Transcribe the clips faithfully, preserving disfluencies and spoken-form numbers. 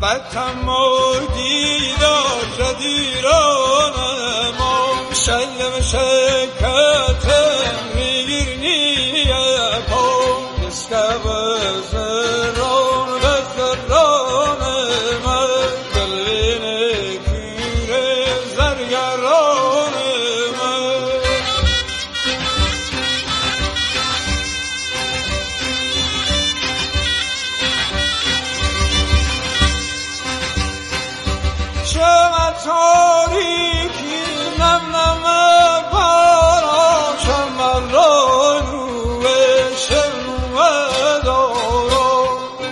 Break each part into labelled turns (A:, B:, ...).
A: وطن و دیدار جدیران ما شلم شکت میگیرنیه پا اسکب زران و زران ما دلوین کیر زرگران ما شما تاریکی نم نم بارا شما را روی شنو دارا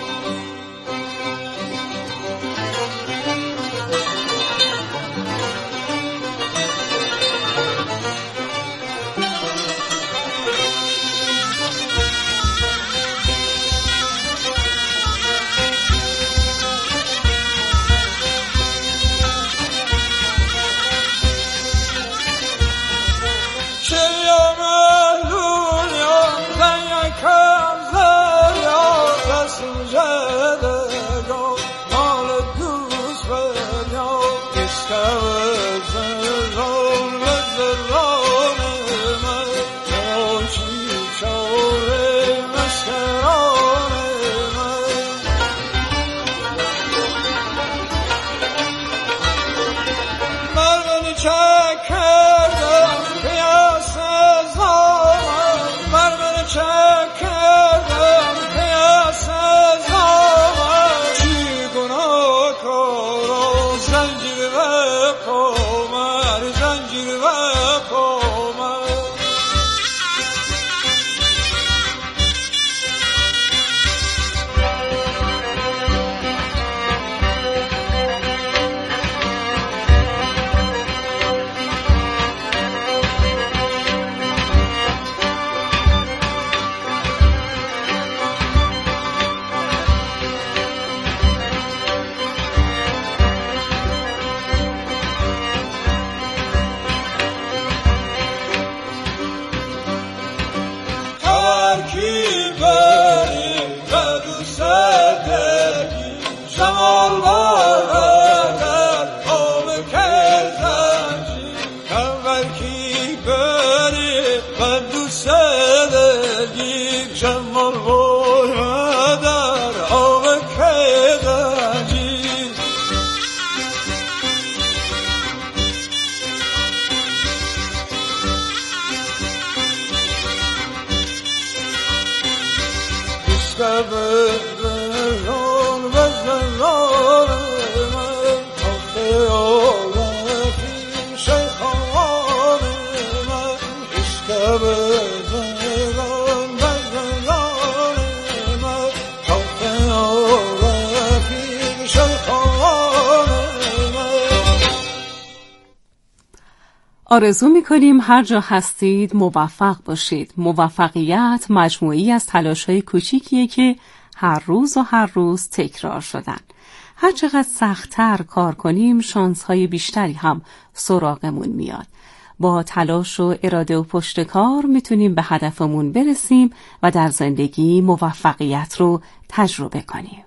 B: آرزو می‌کنیم هر جا هستید موفق باشید. موفقیت مجموعی از تلاش‌های کوچیکیه که هر روز و هر روز تکرار شدن. هر چقدر سخت‌تر کار کنیم شانس‌های بیشتری هم سراغمون میاد. با تلاش و اراده و پشت کار میتونیم به هدفمون برسیم و در زندگی موفقیت رو تجربه کنیم.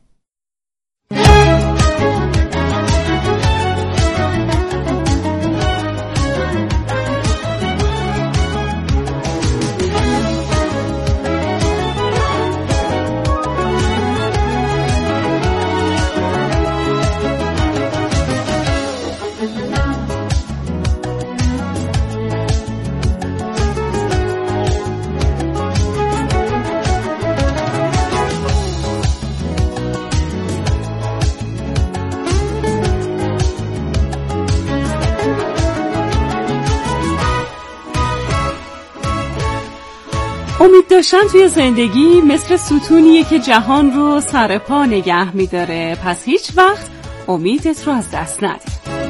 B: امید داشتن توی زندگی مثل ستونیه که جهان رو سر پا نگه می‌داره، پس هیچ وقت امیدت رو از دست نده.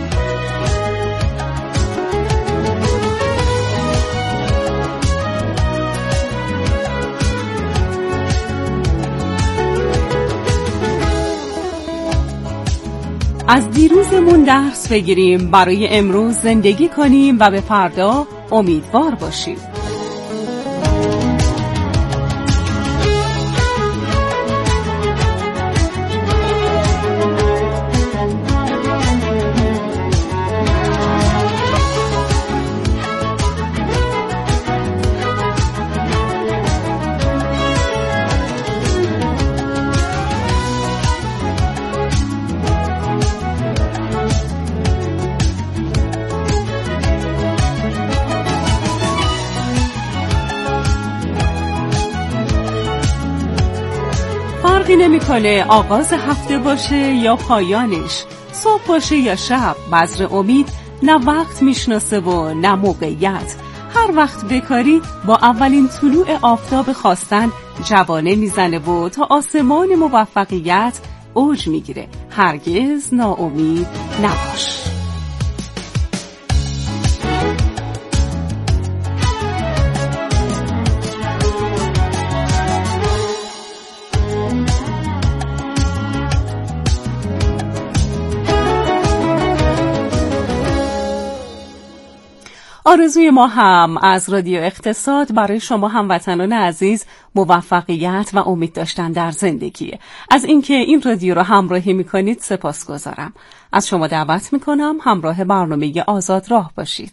B: از دیروزمون درس بگیریم، برای امروز زندگی کنیم و به فردا امیدوار باشیم. فرقی نمیکنه آغاز هفته باشه یا پایانش، صبح باشه یا شب، بذر امید نه وقت میشناسه و نه موقعیت. هر وقت بکاری با اولین طلوع آفتاب خواستن جوانه میزنه و تا آسمان موفقیت اوج میگیره. هرگز ناامید نباش. آرزوی ما هم از رادیو اقتصاد برای شما هموطنان عزیز موفقیت و امید داشتن در زندگی. از اینکه این رادیو رو همراهی میکنید سپاسگزارم. از شما دعوت میکنم همراه برنامه آزاد راه باشید.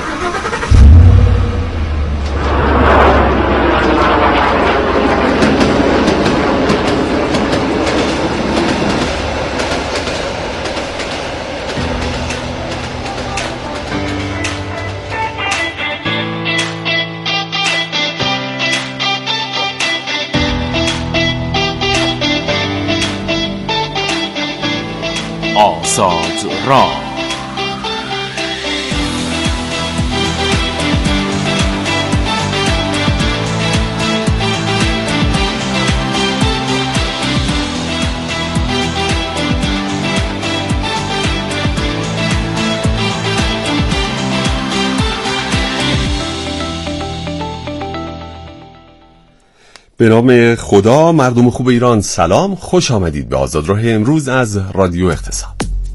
C: آزاد راه.
D: به نام خدا، مردم خوب ایران سلام، خوش آمدید به آزاد راه امروز از رادیو اقتصاد.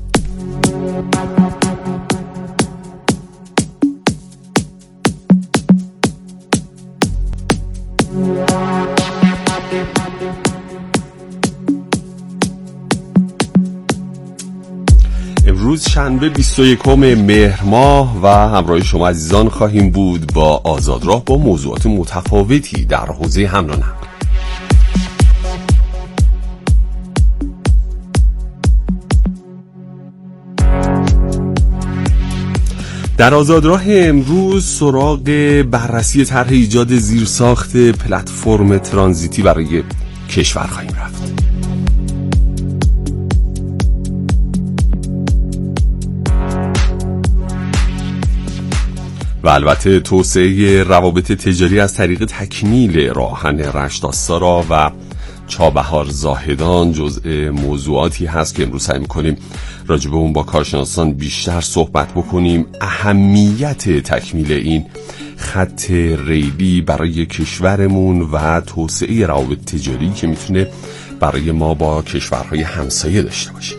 D: امروز شنبه بیست و یکم مهر ماه و همراه شما عزیزان خواهیم بود با آزاد راه با موضوعات متفاوتی در حوزه حمل و نقل. در آزاد راه امروز سراغ بررسی طرح ایجاد زیرساخت پلتفرم ترانزیتی برای کشور خواهیم رفت. و البته توسعه روابط تجاری از طریق تکمیل راهن رشت آستارا و چابهار زاهدان جزء موضوعاتی هست که امروز سعی می‌کنیم راجع به اون با کارشناسان بیشتر صحبت بکنیم. اهمیت تکمیل این خط ریلی برای کشورمون و توسعه روابط تجاری که میتونه برای ما با کشورهای همسایه داشته باشه.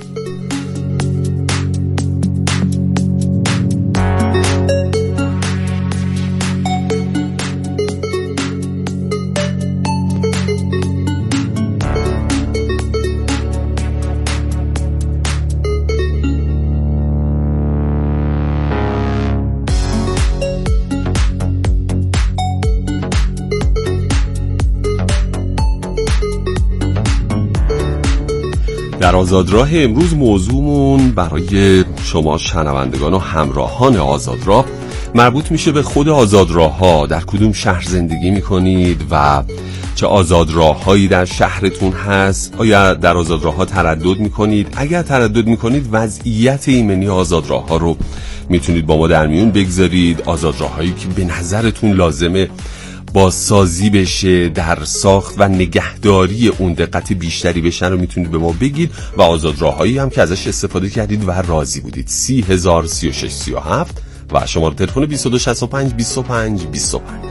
D: در آزاد راه امروز موضوعمون برای شما شنوندگان و همراهان آزاد راه مربوط میشه به خود آزاد راه ها. در کدوم شهر زندگی میکنید و چه آزاد راه هایی در شهرتون هست؟ آیا در آزاد راه ها تردد میکنید؟ اگر تردد میکنید وضعیت ایمنی آزاد راه ها رو میتونید با ما در میون بگذارید. آزاد راه هایی که به نظرتون لازمه بازسازی بشه، در ساخت و نگهداری اون دقت بیشتری بشن رو میتونید به ما بگید و آزاد راههایی هم که ازش استفاده کردید و راضی بودید. سی هزار سی و شش سی و هفت و شماره تلفن بیست و دو شصت و پنج بیست و پنج بیست و پنج.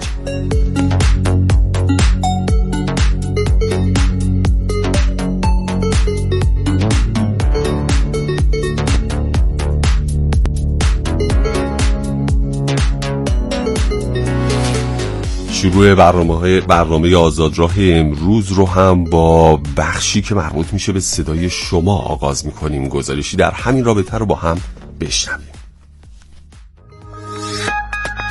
D: شروع برنامه برنامه آزاد راه امروز رو هم با بخشی که مربوط میشه به صدای شما آغاز میکنیم. گزارشی در همین رابطه رو با هم بشنویم.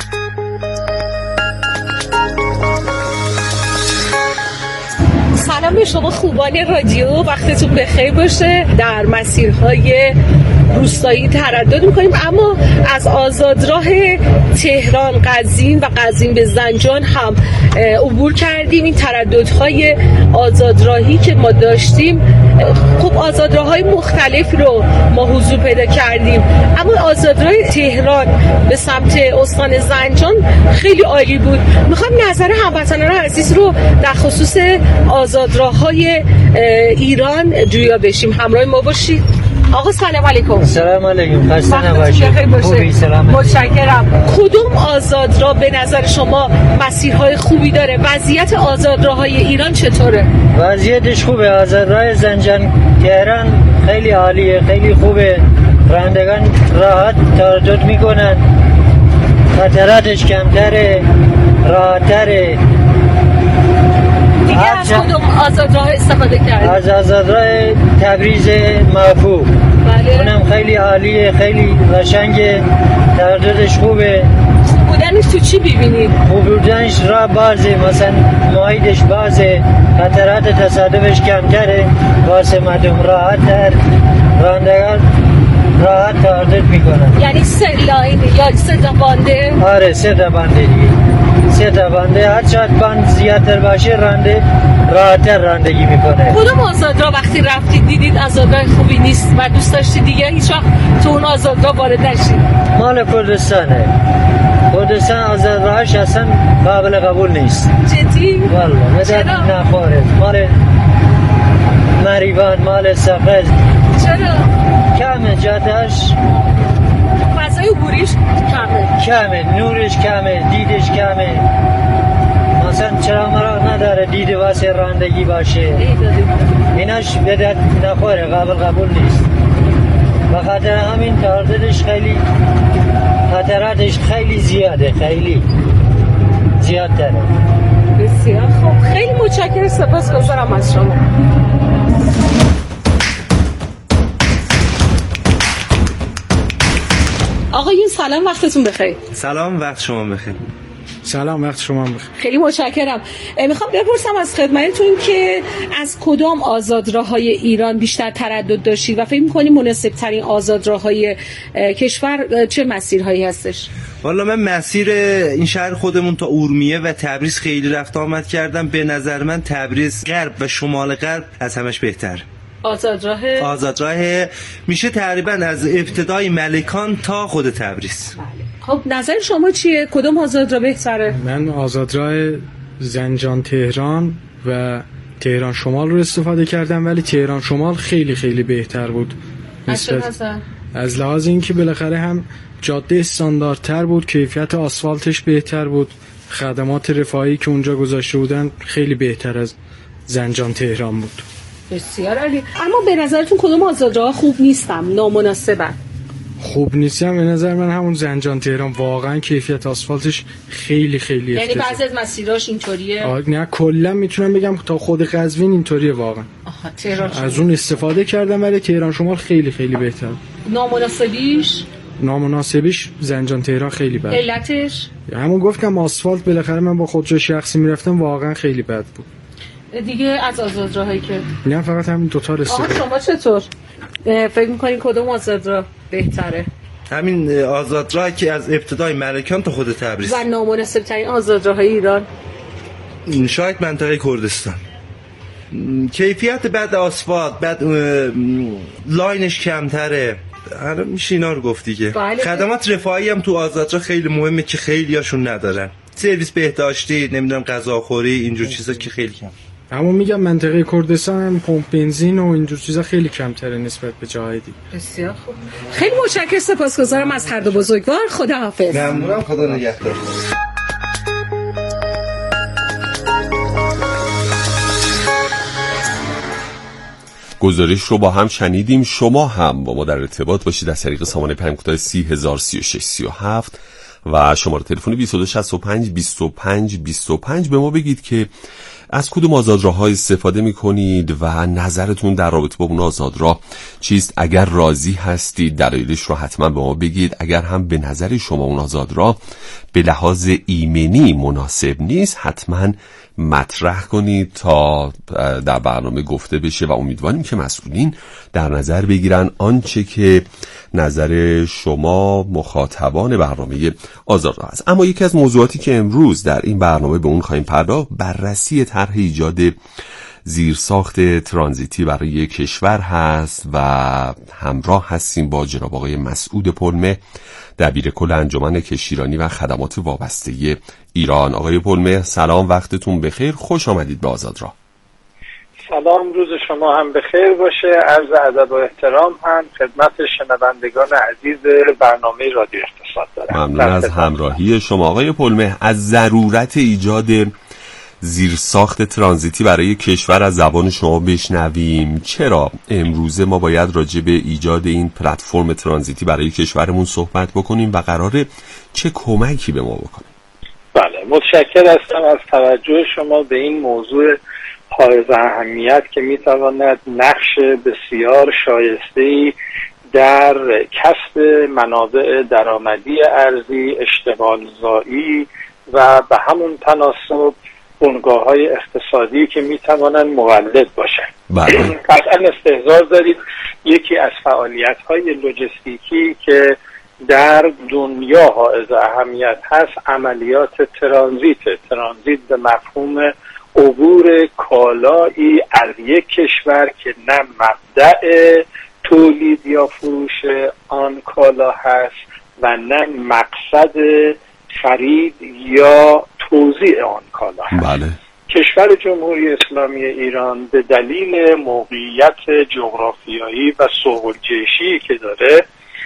E: سلام
B: به شما خوبان رادیو، وقتتون بخیر باشه. در مسیرهای روستایی تردد میکنیم، اما از آزادراه تهران قزوین و قزوین به زنجان هم عبور کردیم. این ترددهای آزادراهی که ما داشتیم، خب آزادراه‌های مختلف رو ما حضور پیدا کردیم، اما آزادراه تهران به سمت استان زنجان خیلی عالی بود. میخوام نظر هموطنان عزیز رو در خصوص آزادراه‌های ایران جویا بشیم. همراه ما باشید. آقا سلام علیکم.
E: سلام علیکم. خسته نباشید. خوبی؟ سلام.
B: متشکرم. کدوم آزادراه به نظر شما مسیرهای خوبی داره؟ وضعیت آزادراه‌های ایران چطوره؟
E: وضعیتش خوبه. آزادراه زنجان تهران خیلی عالیه، خیلی خوبه. رانندگان راحت تردد میکنن، خطراتش کمتره، راحت‌تره.
B: دیگه از کدوم آزادراه استفاده کردید؟
E: از آزادراه تبریز مرفوع.
B: بله.
E: اونم خیلی عالیه، خیلی قشنگه، ترددش خوبه.
B: خوب بودنش تو چی ببینید؟
E: خوب بودنش راه بازه، مثلا محیطش بازه، خطرات تصادفش کمتره، واسه مردم راحت‌تر، رانندگان راحت تردد میکنن.
B: یعنی سه لاین یا سه تا بانده؟
E: آره سه تا بانده دیگه، سه تا بانده. هر چقدر باند زیادتر باشه راننده راحت‌تر رانندگی میکنه.
B: کدوم آزادراه وقتی رفتید دیدید آزادراه خوبی نیست و دوست داشتید دیگه هیچ وقت تو اون آزادراه وارد نشید؟
E: مال کردستانه. کردستان آزادراهش اصلا قابل قبول نیست.
B: جدی؟
E: والله مدد نخوره. مال مریوان، مال سقز.
B: چرا؟
E: کمه جاتش،
B: فضای عبوریش کمه
E: کمه، نورش کمه، دیدش کمه. مثلا چرا مرا نداره دید واسه رانندگی باشه. ایناش بدت نخوره، قابل قبول نیست. و خاطر همین ترددش خیلی، خطراتش خیلی زیاده، خیلی زیادتره.
B: بسیار خوب، خیلی متشکرم، سپاسگزارم از شما. آقایون سلام، وقتتون بخیر.
F: سلام، وقت شما بخیر.
G: سلام، وقت شما بخیر.
B: خیلی متشکرم. میخوام بپرسم از خدمتتون که از کدام آزادراه‌های ایران بیشتر تردد داشتید و فکر می‌کنید مناسب‌ترین آزادراه‌های کشور چه مسیرهایی هستش؟
F: والا من مسیر این شهر خودمون تا اورمیه و تبریز خیلی رفت آمد کردم. به نظر من تبریز غرب و شمال غرب از همش بهتر.
B: آزادراه
F: آزادراه میشه تقریبا از ابتدای ملکان تا خود تبریز.
B: بله. خب نظر شما چیه؟ کدوم آزادراه بهتره؟
G: من آزادراه زنجان تهران و تهران شمال رو استفاده کردم، ولی تهران شمال خیلی خیلی بهتر بود.
B: نسبت
G: از لحاظ اینکه بالاخره هم جاده استانداردتر بود، کیفیت آسفالتش بهتر بود، خدمات رفاهی که اونجا گذاشته بودن خیلی بهتر از زنجان تهران بود.
B: بسیار عالی. اما به نظرتون کدوم آزادراه خوب نیستم، نامناسبن؟
G: خوب نیستم به نظر من همون زنجان تهران، واقعا کیفیت آسفالتش خیلی خیلی
B: یعنی
G: افتضاح.
B: بعضی از مسیراش اینطوریه؟
G: آه نه، کلا میتونم بگم تا خود قزوین اینطوریه واقعا.
B: آها، تهران
G: از اون استفاده کردم، ولی تهران شمال خیلی خیلی بهتر.
B: نامناسبیش؟
G: نامناسبیش زنجان تهران خیلی بد.
B: علتش؟
G: همون گفتم آسفالت، بالاخره من با خودرو شخصی میرفتم، واقعا خیلی بد بود.
B: دیگه از آزادراهایی که
G: نه فقط همین دو تا رسیده.
B: آها، شما چطور فکر می‌کنین کدوم آزادراه بهتره؟
F: همین آزادراه که از ابتدای ملکان تا خود تبریز.
B: و نامناسب ترین آزادراه‌های ایران
F: شاید منطقه کردستان. کیفیت بد آسفالت، بد لاینش کمتره. حالا میشه اینا رو گفت دیگه.
B: بله.
F: خدمات رفاهی هم تو آزادراه خیلی مهمه که خیلی هاشون ندارن. سرویس بهداشتی، نمیدونم غذاخوری، اینجور چیزا که خیلی کم.
G: اما میگم منطقه کردستان هم پمپ بنزین و اینجور چیزا خیلی کمتره نسبت به جاهای دیگه.
B: بسیار خوب. خیلی متشکرم، سپاسگزارم از هر دو بزرگوار. خداحافظ.
F: ممنونم، خدا نگهدار.
D: گزارش رو با هم شنیدیم. شما هم با ما در ارتباط باشید از طریق سامانه پیام کوتاه سی هزار سی و شش سی و هفت و شماره تلفنی بیست و دو شصت و پنج بیست و پنج بیست و پنج. به ما بگید که از کدوم آزادراه‌ها استفاده می‌کنید و نظرتون در رابطه با اون آزادراه چیست. اگر راضی هستید دلایلش رو حتما به ما بگید. اگر هم به نظر شما اون آزادراه به لحاظ ایمنی مناسب نیست، حتما مطرح کنید تا در برنامه گفته بشه و امیدواریم که مسئولین در نظر بگیرن آنچه که نظر شما مخاطبان برنامه آزادراه است. اما یکی از موضوعاتی که امروز در این برنامه به اون خواهیم پرداخت بررسی طرح ایجاد زیرساخت ترانزیتی برای کشور هست و همراه هستیم با جناب آقای مسعود پلمه، دبیر کل انجمن کشتیرانی و خدمات وابسته ایران. آقای پلمه سلام، وقتتون بخیر، خوش آمدید به آزادراه.
H: سلام، روز شما هم بخیر باشه. عرض ادب و احترام هم خدمت شنوندگان عزیز برنامه رادیو اقتصاد دارم.
D: ممنون از همراهی شما. آقای پلمه، از ضرورت ایجاد زیرساخت ترانزیتی برای کشور از زبان شما بشنویم. چرا امروزه ما باید راجع به ایجاد این پلتفرم ترانزیتی برای کشورمون صحبت بکنیم و قراره چه کمکی به ما بکنه؟
H: بله، متشکر هستم از توجه شما به این موضوع حائز اهمیت که میتواند نقش بسیار شایسته‌ای در کسب منابع درآمدی ارضی، اشتغال زایی و به همون تناسب بنگاه‌های اقتصادی که میتوانند مولد باشند.
D: بله.
H: قطعا استحضار دارید یکی از فعالیت‌های لوجستیکی که در دنیا حائز اهمیت هست عملیات ترانزیت. ترانزیت به مفهوم عبور کالایی از یک کشور که نه مبدأ تولید یا فروش آن کالا هست و نه مقصد خرید یا توزیع آن کالا هست.
D: بله.
H: کشور جمهوری اسلامی ایران به دلیل موقعیت جغرافیایی و سهول‌جهشی که داره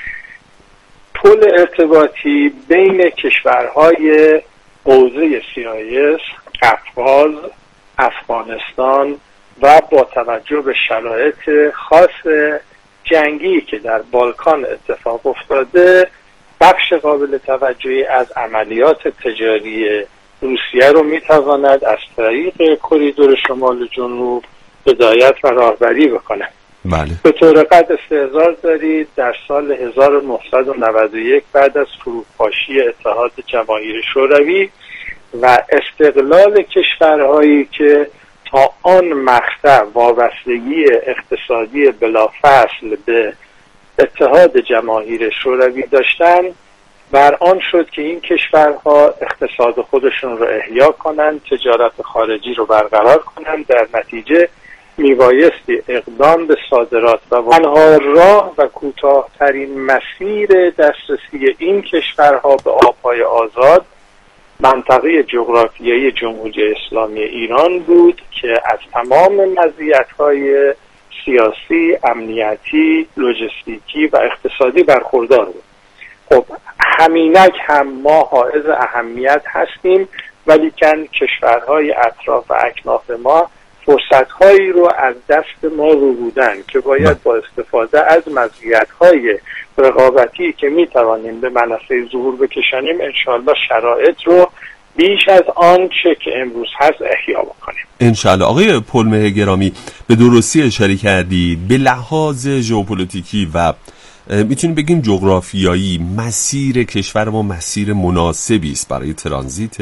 H: پل ارتباطی بین کشورهای حوزه سی آی اس، قفقاز، افغانستان و با توجه به شرایط خاص جنگی که در بالکان اتفاق افتاده بخش قابل توجهی از عملیات تجاری روسیه رو میتواند از طریق کریدور شمال جنوب هدایت و راهبری بکنه.
D: بله.
H: به طور قطع استحضار دارید در سال هزار و نهصد و نود و یک بعد از فروپاشی اتحاد جماهیر شوروی و استقلال کشورهایی که تا آن مقطع وابستگی اقتصادی بلافصل به اتحاد جماهیر شوروی داشتند، بر آن شد که این کشورها اقتصاد خودشون رو احیا کنند، تجارت خارجی رو برقرار کنند. در نتیجه میبایستی اقدام به صادرات و تنها راه و کوتاه‌ترین مسیر دسترسی این کشورها به آبهای آزاد منطقه جغرافیایی جمهوری اسلامی ایران بود که از تمام مزیت‌های سیاسی، امنیتی، لوجستیکی و اقتصادی برخوردار بود. خب همینک هم ما حائز اهمیت هستیم، ولی کن کشورهای اطراف و اکناف ما فرصت‌هایی رو از دست ما رو بودن که باید با استفاده از مزیت‌های رقابتی که می‌توانیم به منصه ظهور بکشانیم انشاءالله شرایط رو بیش از آنچه که امروز هست احیا بکنیم
D: انشاءالله. آقای پلمه گرامی، به درستی اشاره کردید به لحاظ ژئوپلیتیکی و میتونیم بگیم جغرافیایی مسیر کشور ما مسیر مناسبی است برای ترانزیت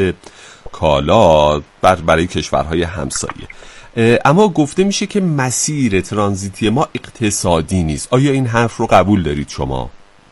D: کالا برای کشورهای همسایه. اما گفته میشه که مسیر ترانزیتی ما اقتصادی نیست. آیا این حرف رو قبول دارید شما؟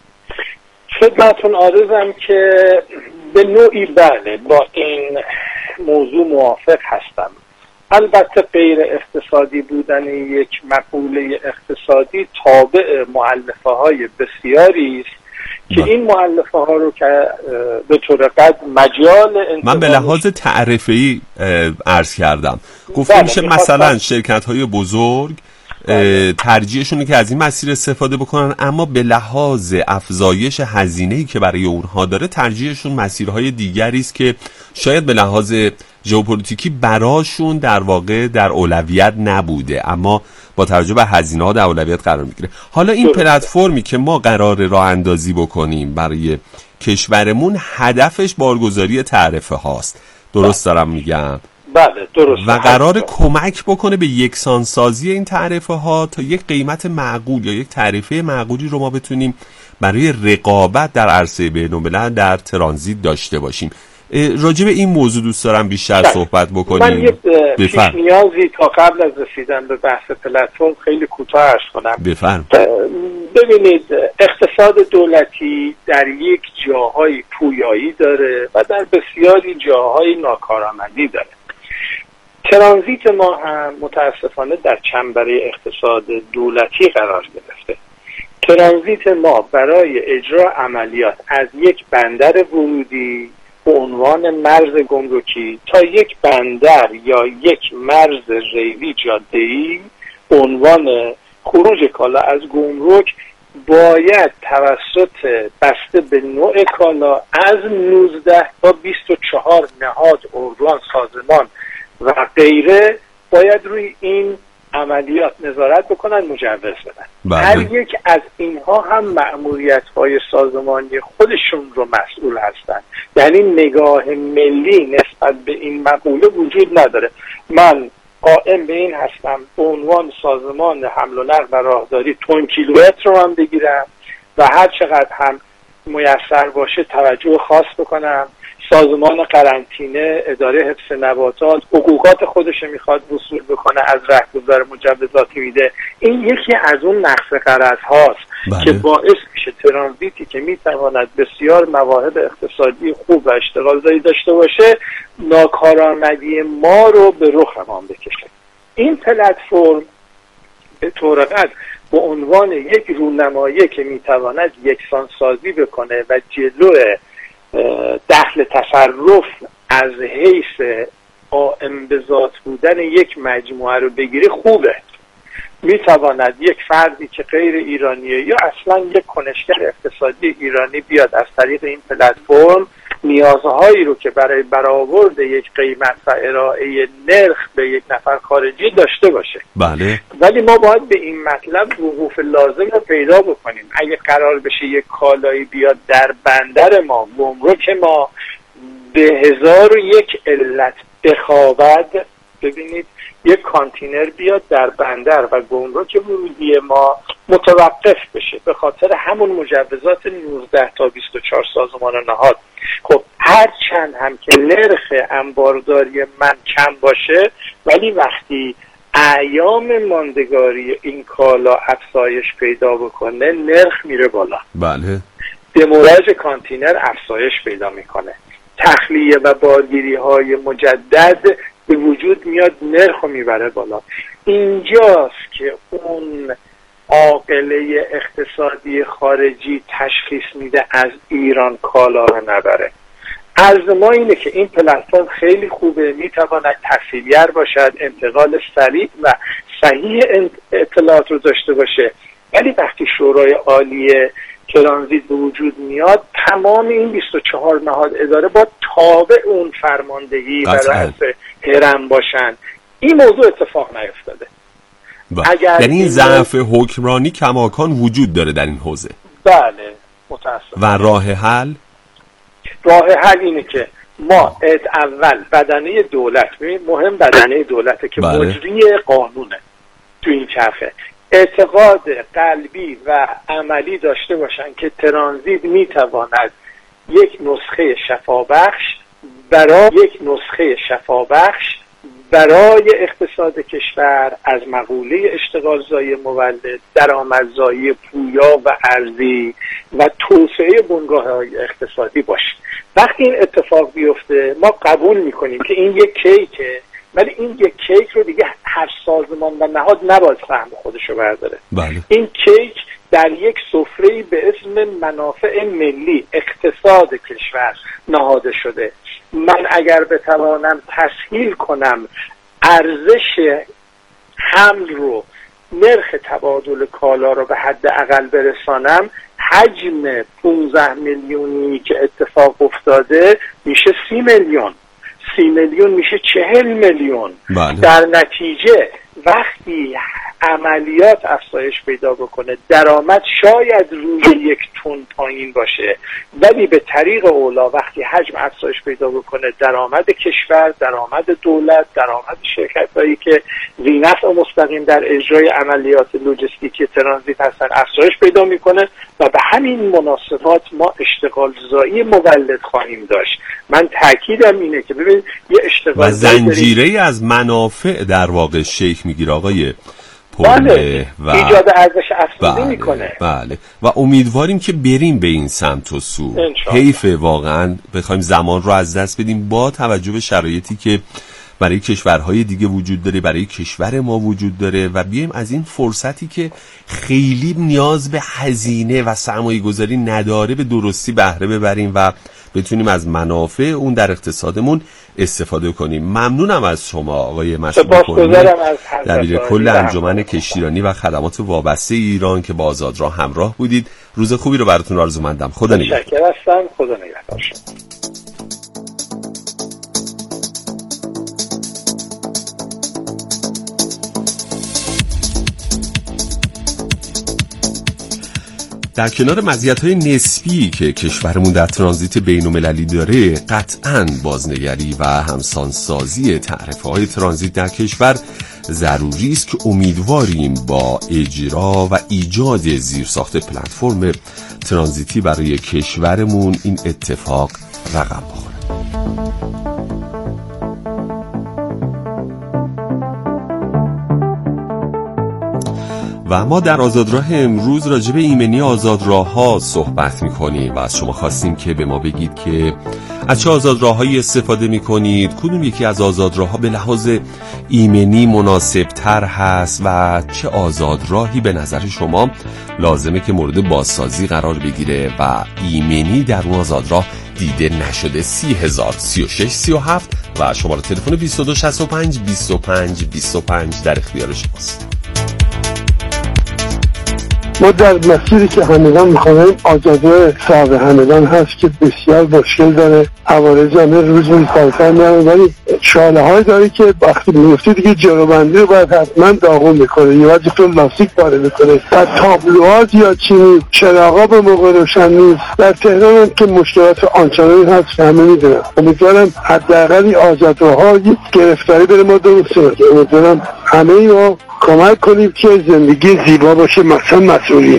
H: خدمتتون عرضم که به نوعی بله با این موضوع موافق هستم. البته غیر اقتصادی بودن یک مقوله اقتصادی تابع مؤلفه های بسیاری است که این مؤلفه ها رو که به طور قد مجال
D: من به لحاظ تعرفه‌ای عرض کردم. گفته میشه مثلا شرکت های بزرگ ترجیحشونه که از این مسیر استفاده بکنن، اما به لحاظ افزایش هزینه‌ای که برای اونها داره ترجیحشون مسیرهای دیگری است که شاید به لحاظ ژئوپلیتیکی براشون در واقع در اولویت نبوده، اما با توجه به هزینه‌ها در اولویت قرار میگیره. حالا این پلتفرمی که ما قرار راه اندازی بکنیم برای کشورمون هدفش بارگذاری تعرفه هاست. درست دارم میگم؟
H: بله درست.
D: و قرار کمک بکنه به یکسانسازی این تعرفه ها تا یک قیمت معقول یا یک تعرفه معقولی رو ما بتونیم برای رقابت در عرصه بین‌الملل در ترانزیت داشته باشیم. راجع به این موضوع دوست دارم بیشتر
H: شد.
D: صحبت بکنیم.
H: من یه پیش نیازی تا قبل از رسیدن به بحث پلتفرم خیلی کوتاه عرض کنم.
D: بفرم.
H: ببینید، اقتصاد دولتی در یک جاهای پویایی داره و در بسیاری جاهای ناکارآمدی داره. ترانزیت ما هم متاسفانه در چنبره اقتصاد دولتی قرار گرفته. ترانزیت ما برای اجرا عملیات از یک بندر ورودی به عنوان مرز گمرکی تا یک بندر یا یک مرز ریلی جاده‌ای به عنوان خروج کالا از گمرک باید توسط بسته به نوع کالا از نوزده تا بیست و چهار نهاد، ارگان، سازمان و غیره باید روی این عملیات نظارت بکنن، مجوز بدن.
D: بله.
H: هر یک از اینها هم مأموریت‌های سازمانی خودشون رو مسئول هستن، یعنی نگاه ملی نسبت به این مقوله وجود نداره. من قائم به این هستم به عنوان سازمان حمل و نقل و راهداری تن کیلومتر رو هم بگیرم و هر چقدر هم میسر باشه توجه خاص بکنم. سازمان قرنطینه، اداره حفظ نباتات حقوقات خودش میخواد وصول بکنه، از رهگذر مجوزاتی میده. این یکی از اون نقص قرض هاست
D: بله.
H: که باعث میشه ترانزیتی که میتواند بسیار مواهب اقتصادی خوب و اشتغالزایی داشته باشه ناکارآمدی ما رو به رخمان بکشه. این پلتفرم به طور قطع به عنوان یک رونمایی که میتواند یکسانسازی بکنه و جلو دخل تصرف از حیث قائم به ذات بودن یک مجموعه رو بگیری خوبه. میتواند یک فردی که غیر ایرانیه یا اصلا یک کنشگر اقتصادی ایرانی بیاد از طریق این پلتفرم نیازهایی رو که برای برآورد یک قیمت و ارائه نرخ به یک نفر خارجی داشته باشه.
D: بله.
H: ولی ما باید به این مطلب وقوف لازم رو پیدا بکنیم. اگه قرار بشه یک کالایی بیاد در بندر ما، گمرک ما، به هزار و یک علت بخوابد، ببینید یک کانتینر بیاد در بندر و گمرک ورودی ما متوقف بشه به خاطر همون مجوزات نوزده تا بیست و چهار سازمان نهاد. خب هر چند هم که نرخ انبارداری من کم باشه، ولی وقتی ایام ماندگاری این کالا افزایش پیدا بکنه نرخ میره بالا.
D: بله.
H: دموراژ کانتینر افزایش پیدا میکنه، تخلیه و بارگیری های مجدد به وجود میاد، نرخ رو میبره بالا. اینجاست که اون عاقله اقتصادی خارجی تشخیص میده از ایران کالا رو نبره. عرض ما اینه که این پلتفرم خیلی خوبه، میتواند تسهیلگر باشد، انتقال سریع و صحیح اطلاعات رو داشته باشه، ولی وقتی شورای عالی ترانزیت به وجود میاد تمام این بیست و چهار نهاد اداره با تابع اون فرماندهی و رأس هرم باشن. این موضوع اتفاق نیفتاده.
D: اگر یعنی این ضعف حکمرانی کماکان وجود داره در این حوزه.
H: بله متاسفم.
D: و راه حل
H: راه حل اینه که ما اول بدنه دولت، مهم بدنه دولته که بله. مجری قانونه تو این چرخه، اعتقاد قلبی و عملی داشته باشن که ترانزیت میتواند یک نسخه شفابخش برای یک نسخه شفابخش برای اقتصاد کشور از مقوله اشتغالزایی مولد، درآمدزایی پویا و ارزی و توسعه بنگاه‌های اقتصادی باشه. وقتی این اتفاق بیفته ما قبول میکنیم که این یک کیکه، ولی این یک کیک رو دیگه هر سازمان و نهاد نباید سهم خودشو برداره.
D: بله.
H: این کیک در یک سفره‌ای به اسم منافع ملی اقتصاد کشور نهاده شده. من اگر بتوانم تسهیل کنم ارزش حمل رو، نرخ تبادل کالا رو به حد اقل برسانم، حجم پانزده میلیونی که اتفاق افتاده میشه سی میلیون، سی میلیون میشه چهل میلیون.
D: بله.
H: در نتیجه وقتی عملیات افزایش پیدا بکنه، درآمد شاید روی یک تون پایین باشه، ولی به طریق اولا وقتی حجم افزایش پیدا بکنه، درآمد کشور، درآمد دولت، درآمد شرکت‌هایی که ذی‌نفع مستقیم در اجرای عملیات لوجستیکی ترانزیت هستن افزایش پیدا میکنه و به همین مناسبات ما اشتغال زایی مولد خواهیم داشت. من تاکیدم اینه که ببین یه اشتغال
D: و زنجیره از منافع در واقع شکل میگیره آقای
H: بله. و ایجاد ارزش افزوده
D: بله.
H: میکنه.
D: بله و امیدواریم که بریم به این سمت و سو. حیفه واقعا بخوایم زمان رو از دست بدیم با توجه به شرایطی که برای کشورهای دیگه وجود داره، برای کشور ما وجود داره و بیایم از این فرصتی که خیلی نیاز به هزینه و سرمایه گذاری نداره به درستی بهره ببریم و بتونیم از منافع اون در اقتصادمون استفاده کنیم. ممنونم از شما آقای مسعود کلمی، دبیر کل انجمن کشتیرانی و خدمات وابسته ایران که با آزادراه همراه بودید. روز خوبی رو براتون آرزومندم. خدا نگهدار.
H: متشکرم هستم. خدا نگهدار.
D: در کنار مزیت‌های نسبی که کشورمون در ترانزیت بین‌المللی داره، قطعاً بازنگری و همسانسازی تعرفه‌های ترانزیت در کشور ضروری است که امیدواریم با اجرا و ایجاد زیرساخت پلتفرم ترانزیتی برای کشورمون این اتفاق رقم بخوره. و ما در آزادراه امروز راجع به ایمنی آزادراه‌ها صحبت می‌کنیم و از شما خواستیم که به ما بگید که از چه آزادراه‌هایی استفاده می‌کنید، کدوم یکی از آزادراه‌ها به لحاظ ایمنی مناسب‌تر هست و چه آزادراهی به نظر شما لازمه که مورد بازسازی قرار بگیره و ایمنی در اون آزادراه دیده نشده. سی هزار سی و شش سی و هفت و شماره تلفن بیست و دو شصت و پنج بیست و پنج بیست و پنج در اختیار شماست.
I: ما در مسیری که همدان میخواهیم آزادراه صعب همدان هست که بسیار مشکل داره، عوارض همه روز روز کارتر میارن، ولی شاله های داره که وقتی میفتی دیگه جلوبندی رو باید حتما داغون میکنه یا باید تو لاستیک پاره میکنه و تابلوها یا چینی چراغا به موقع روشن نیست. در تهران هم که مشکلات آنچنانی هست همه میدونن. امیدوارم حداقل این آزادراه‌ها گرفتاری بره ما درست کنه. امیدوارم همه ما کمک کنیم که زندگی زیبا باشه، مثلا مسئولی.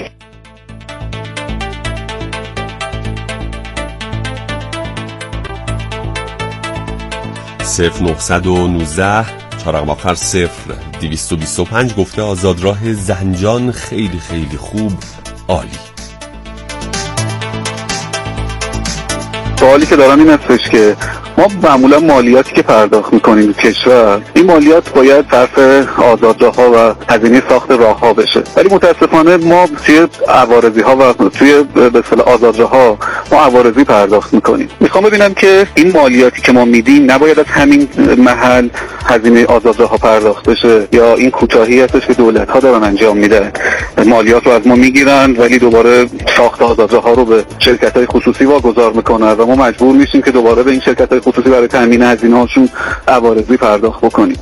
D: صفر نهصد و نوزده چهارم آخر صفر دویست و بیست و پنج گفته آزادراه زنجان خیلی خیلی خوب، عالی.
J: سوالی که دارم این هستش که ما معمولا مالیاتی که پرداخت میکنیم تو کشور، این مالیات باید صرف آزادراه‌ها و هزینه ساخت راه‌ها بشه، ولی متاسفانه ما توی عوارضی‌ها و توی به اصطلاح آزادراه‌ها ما عوارضی پرداخت میکنیم. میخوام ببینم که این مالیاتی که ما میدیم نباید از همین محل هزینه آزادراه‌ها پرداخت بشه یا این کوتاهی هستش که دولت‌ها دارن انجام میدن، مالیات رو از ما میگیرن ولی دوباره ساخت آزادراه‌ها رو به شرکت‌های خصوصی واگذار میکنن و ما مجبور میشیم که دوباره به این شرکت‌های خصوصی برای تامین هزینه هاشون عوارضی پرداخت بکنیم.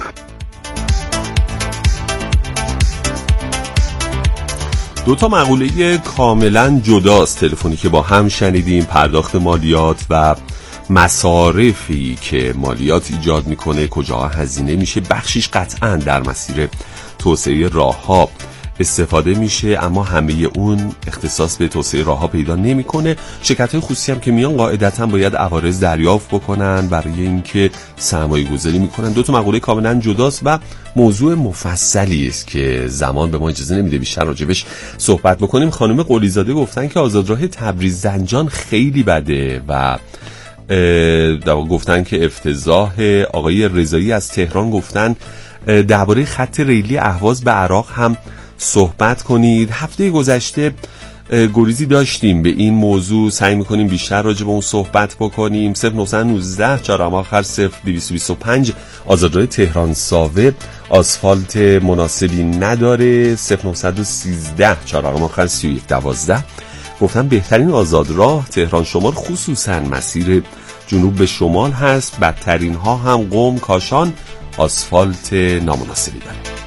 D: دو تا مقوله کاملا جداست تلفنی که با هم شنیدیم، پرداخت مالیات و مصارفی که مالیات ایجاد میکنه، کجا هزینه میشه. بخشیش قطعا در مسیر توسعه راه‌ها استفاده میشه، اما همه اون اختصاص به توسعه راه‌ها پیدا نمیکنه. شرکت‌های خصوصی هم که میان قاعدتاً باید عوارض دریافت بکنن برای اینکه سرمایه‌گذاری میکنن. دو تا مقوله کاملا جداست و موضوع مفصلی است که زمان به ما اجازه نمیده بیشتر راجبش صحبت بکنیم. خانم قلیزاده گفتن که آزادراه تبریز زنجان خیلی بده و گفتن که افتضاح. آقای رضایی از تهران گفتن درباره خط ریلی اهواز به عراق هم صحبت کنید. هفته گذشته گریزی داشتیم به این موضوع، سعی میکنیم بیشتر راجع به اون صحبت بکنیم. صفر نهصد و نوزده چهارم آخر صفر دویست و بیست و پنج آزادراه تهران ساوه آسفالت مناسبی نداره. صفر نهصد و سیزده چهارم آخر سی و یک دوازده گفتن بهترین آزادراه تهران شمال خصوصا مسیر جنوب به شمال هست، بدترین ها هم قم کاشان آسفالت نامناسبی داره.